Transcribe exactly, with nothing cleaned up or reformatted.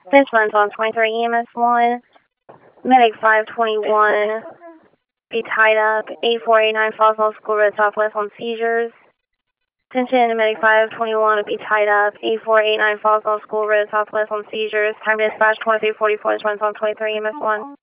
This runs on twenty-three E M S one. Medic five twenty-one, be tied up. eight four eight nine Foswell School Road Southwest on seizures. Attention, Medic five twenty-one, be tied up. eight four eight nine Foswell School Road Southwest on seizures. Time dispatch twenty-three forty-four, this runs on twenty-three E M S one.